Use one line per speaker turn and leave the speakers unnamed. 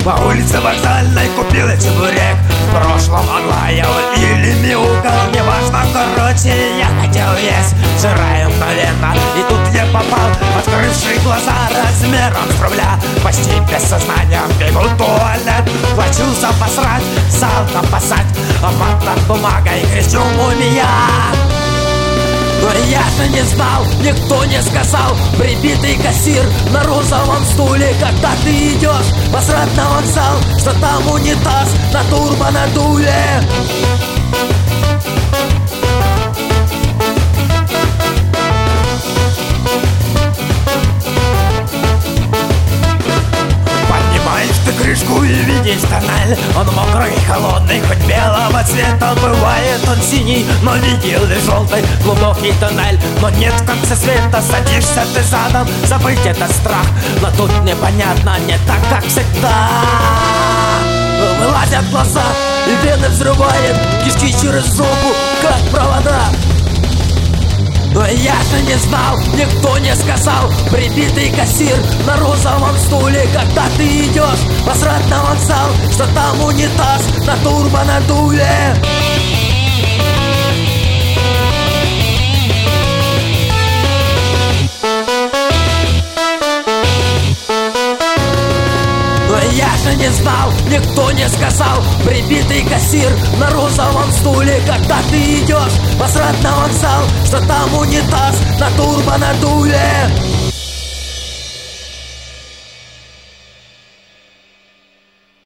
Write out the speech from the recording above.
По улице Вокзальной купил я чебурек. В прошлом он лаял или мяукал, неважно, короче, я хотел есть сырая мгновенно. И тут я попал в открывшие глаза размером с рубля. Почти без сознания бегу в туалет. Плачуся посрать, салко посать, обмотан бумагой, кричу мумия. Но я же не знал, никто не сказал. Прибитый кассир на розовом стуле. Когда ты идешь посрать на вокзал, что там унитаз на турбонаддуве. Поднимаешь ты крышку и видишь тоннель. Он мокрый, холодный, хоть белого цвета. Бывает он синий, но видел и желтый глубокий тоннель. Но нет в конце света, садишься ты задом. Забыть это страх, но тут непонятно, не так, как всегда. Вылазят глаза и вены взрывает, кишки через зубы, как провода. Но я же не знал, никто не сказал. Прибитый кассир на розовом стуле. Когда ты идешь посрать на вокзал, что там унитаз на турбонаддуве. Но я же не знал, никто не сказал. Прибитый кассир на розовом стуле. Когда ты идешь посрать на вокзал, что там унитаз на турбонаддуве.